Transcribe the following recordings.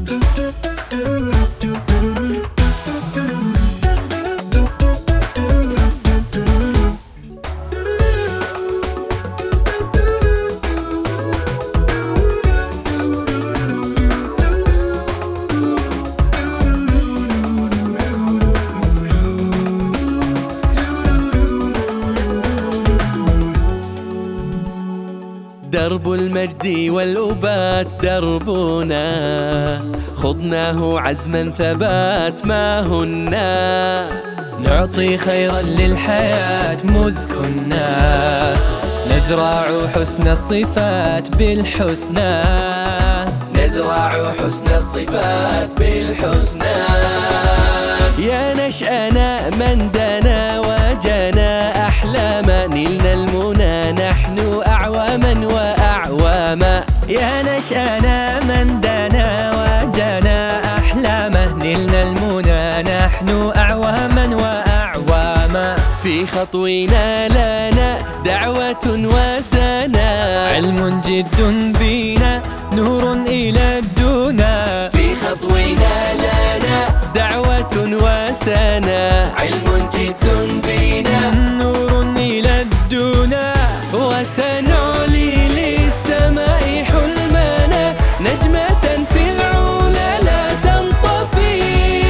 درب المجد والأبات دربنا، خضناه عزما ثبات ما هنا، نعطي خيرا للحياة مذ كنا، نزرع حسن الصفات بالحسنى، نزرع حسن الصفات بالحسنى. يا نشأنا من دنا وجنا أحلاما، نلنا المنى نحن أعواما وأعواما. يا نشأنا من دنا وجنا أحلاما، نلنا المنى نحن أعواما وأعواما. في خطونا لنا دعوة وسنا، علم جد بنا نور إلى الدنا. في خطونا لنا دعوة وسنا، علم جد بنا نور إلى الدنا. وسنعلي للسماء حلمنا، نجمة في العلا لا تنطفي،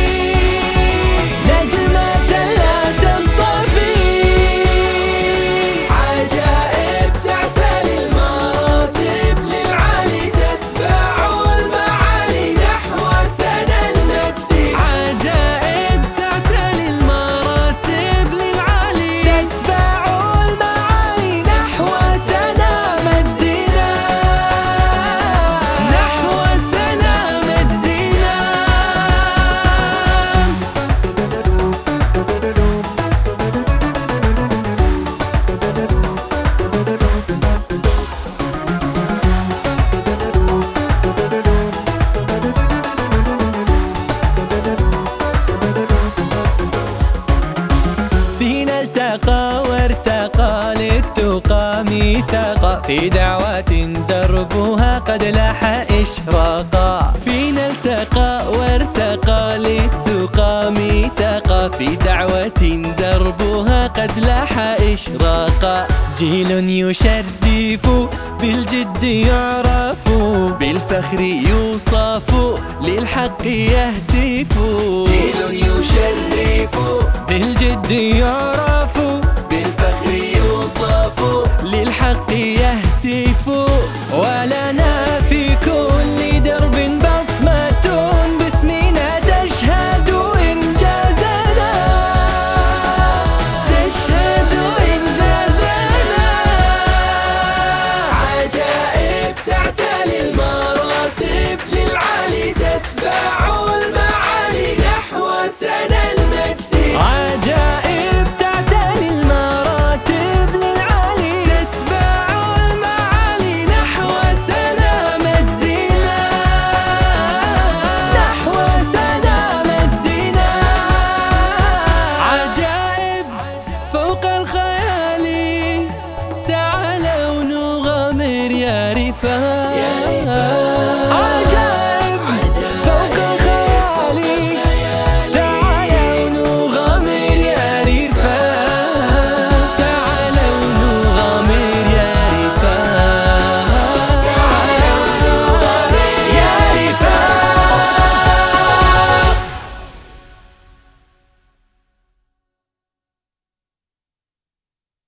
نجمة لا تنطفي. عجائب تعتلي المراتب للعالي، تتبع المعالي نحو سنا المجد. عجائب تعتلي المراتب للعالي، تتبع المعالي نحو سنا مجدنا، نحو سنا مجدنا. فينا التقى وارتقى للتقى ميثاقا، في دعوة دربها قد لاح إشراقا. فينا التقى وارتقى للتقى ميثاقا، في دعوة دربها قد لاح إشراقا. جيل يشرف بالجد يعرف، بالفخر يوصف للحق يهتف. جيل يشرف بالجد يعرف، بالفخر يوصف للحق يهتف. ولنا في كل درب بصمة باسمنا تشهد إنجازنا، تشهد إنجازنا. عجائب تعتلي المراتب للعالي، تتبع المعالي نحو سنا المجد. عجائب تعتلي المراتب للعالي، تتبع المعالي نحو سنا مجدنا، نحو سنا مجدنا. عجائب فوق الخيال، تعالوا نغامر يا رفاق.